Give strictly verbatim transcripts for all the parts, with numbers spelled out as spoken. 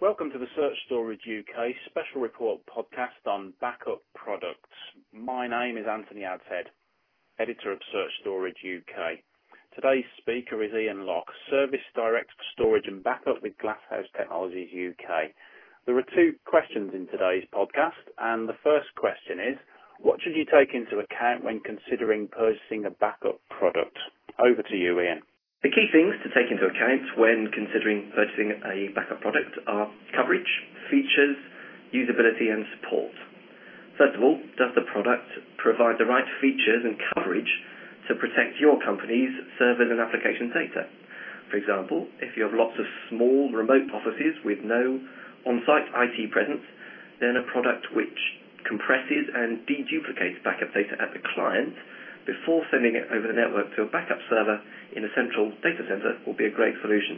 Welcome to the Search Storage U K special report podcast on backup products. My name is Anthony Adshead, editor of Search Storage U K. Today's speaker is Ian Locke, Service Director for Storage and Backup with Glasshouse Technologies U K. There are two questions in today's podcast, and the first question is, what should you take into account when considering purchasing a backup product? Over to you, Ian. The key things to take into account when considering purchasing a backup product are coverage, features, usability and support. First of all, does the product provide the right features and coverage to protect your company's servers and application data? For example, if you have lots of small remote offices with no on-site I T presence, then a product which compresses and deduplicates backup data at the client before sending it over the network to a backup server in a central data center will be a great solution.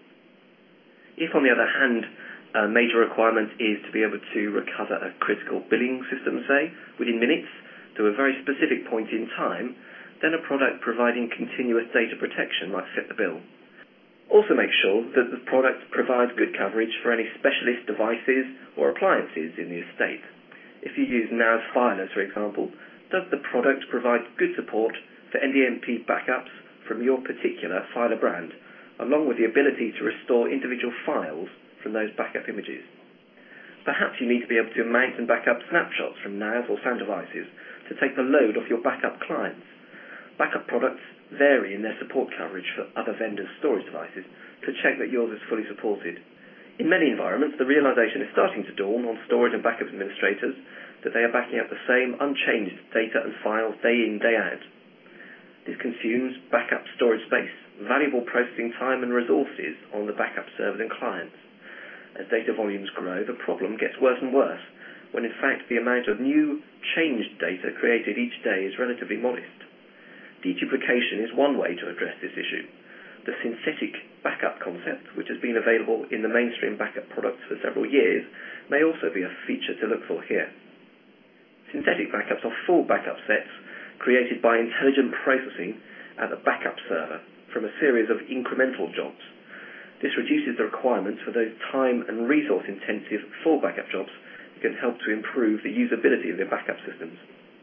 If, on the other hand, a major requirement is to be able to recover a critical billing system, say, within minutes to a very specific point in time, then a product providing continuous data protection might fit the bill. Also make sure that the product provides good coverage for any specialist devices or appliances in the estate. If you use N A S filers, for example, does the product provide good support for N D M P backups from your particular filer brand, along with the ability to restore individual files from those backup images? Perhaps you need to be able to mount and back up snapshots from N A S or SAN devices to take the load off your backup clients. Backup products vary in their support coverage for other vendors' storage devices to check that yours is fully supported. In many environments, the realization is starting to dawn on storage and backup administrators that they are backing up the same unchanged data and files day in, day out. This consumes backup storage space, valuable processing time and resources on the backup servers and clients. As data volumes grow, the problem gets worse and worse, when in fact the amount of new changed data created each day is relatively modest. Deduplication is one way to address this issue. The synthetic backup concept, which has been available in the mainstream backup products for several years, may also be a feature to look for here. Synthetic backups are full backup sets created by intelligent processing at the backup server from a series of incremental jobs. This reduces the requirements for those time and resource-intensive full backup jobs that can help to improve the usability of their backup systems.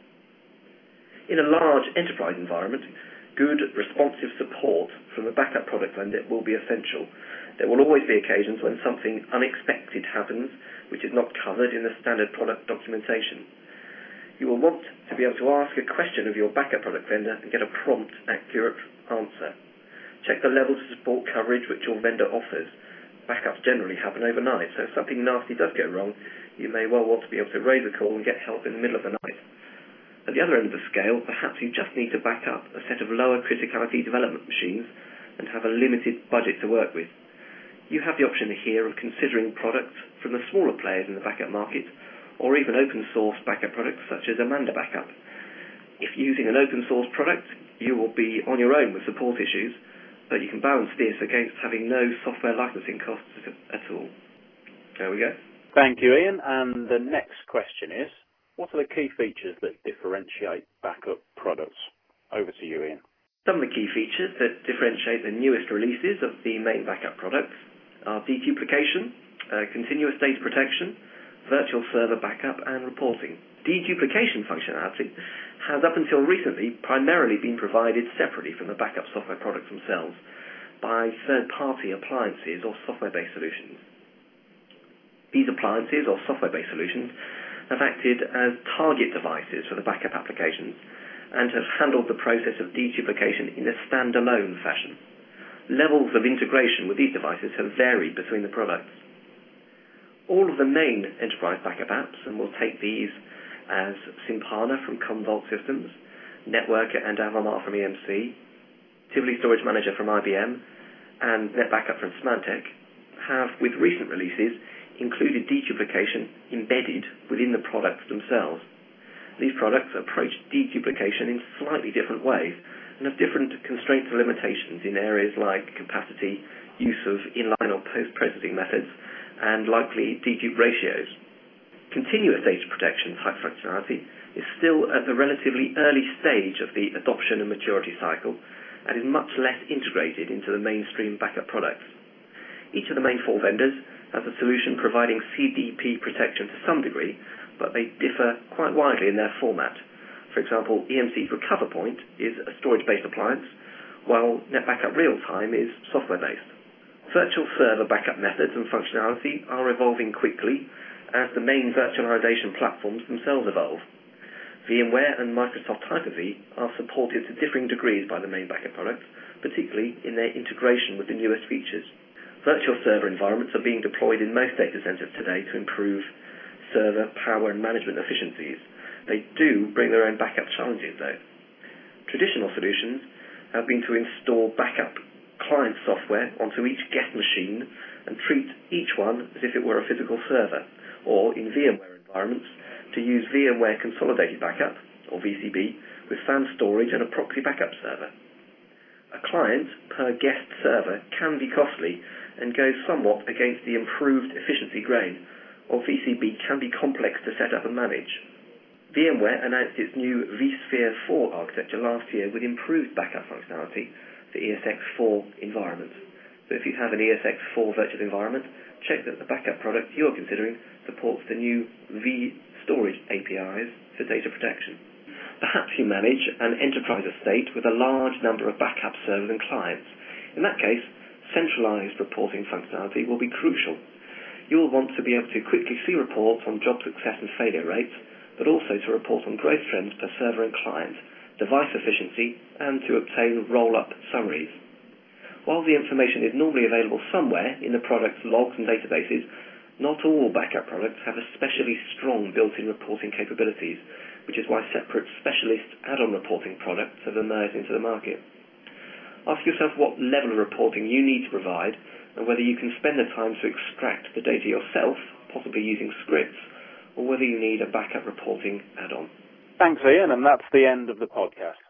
In a large enterprise environment, good responsive support from a backup product vendor will be essential. There will always be occasions when something unexpected happens which is not covered in the standard product documentation. You will want to be able to ask a question of your backup product vendor and get a prompt, accurate answer. Check the levels of support coverage which your vendor offers. Backups generally happen overnight, so if something nasty does go wrong, you may well want to be able to raise a call and get help in the middle of the night. At the other end of the scale, perhaps you just need to back up a set of lower criticality development machines and have a limited budget to work with. You have the option here of considering products from the smaller players in the backup market, or even open source backup products such as Amanda Backup. If using an open source product, you will be on your own with support issues, but you can balance this against having no software licensing costs at all. There we go. Thank you, Ian. And the next question is, what are the key features that differentiate backup products? Over to you, Ian. Some of the key features that differentiate the newest releases of the main backup products are deduplication, uh, continuous data protection, virtual server backup and reporting. Deduplication functionality has up until recently primarily been provided separately from the backup software products themselves by third-party appliances or software-based solutions. These appliances or software-based solutions have acted as target devices for the backup applications and have handled the process of deduplication in a standalone fashion. Levels of integration with these devices have varied between the products. All of the main enterprise backup apps, and we'll take these as Sympana from Commvault Systems, Networker and Avamar from E M C, Tivoli Storage Manager from I B M, and NetBackup from Symantec, have, with recent releases, included deduplication embedded within the products themselves. These products approach deduplication in slightly different ways and have different constraints and limitations in areas like capacity, use of inline or post-processing methods, and likely dedupe ratios. Continuous data protection type functionality is still at the relatively early stage of the adoption and maturity cycle and is much less integrated into the mainstream backup products. Each of the main four vendors as a solution providing C D P protection to some degree, but they differ quite widely in their format. For example, E M C's RecoverPoint is a storage-based appliance, while NetBackup Real-Time is software-based. Virtual server backup methods and functionality are evolving quickly as the main virtualization platforms themselves evolve. VMware and Microsoft Hyper-V are supported to differing degrees by the main backup products, particularly in their integration with the newest features. Virtual server environments are being deployed in most data centers today to improve server power and management efficiencies. They do bring their own backup challenges, though. Traditional solutions have been to install backup client software onto each guest machine and treat each one as if it were a physical server, or in VMware environments, to use VMware Consolidated Backup, or V C B, with SAN storage and a proxy backup server. A client per guest server can be costly and goes somewhat against the improved efficiency grain, or V C B can be complex to set up and manage. VMware announced its new vSphere four architecture last year with improved backup functionality for E S X four environments. So if you have an E S X four virtual environment, check that the backup product you're considering supports the new vStorage A P Is for data protection. Perhaps you manage an enterprise estate with a large number of backup servers and clients. In that case, centralized reporting functionality will be crucial. You will want to be able to quickly see reports on job success and failure rates, but also to report on growth trends per server and client, device efficiency, and to obtain roll-up summaries. While the information is normally available somewhere in the product's logs and databases, not all backup products have especially strong built-in reporting capabilities, which is why separate specialist add-on reporting products have emerged into the market. Ask yourself what level of reporting you need to provide and whether you can spend the time to extract the data yourself, possibly using scripts, or whether you need a backup reporting add-on. Thanks, Ian, and that's the end of the podcast.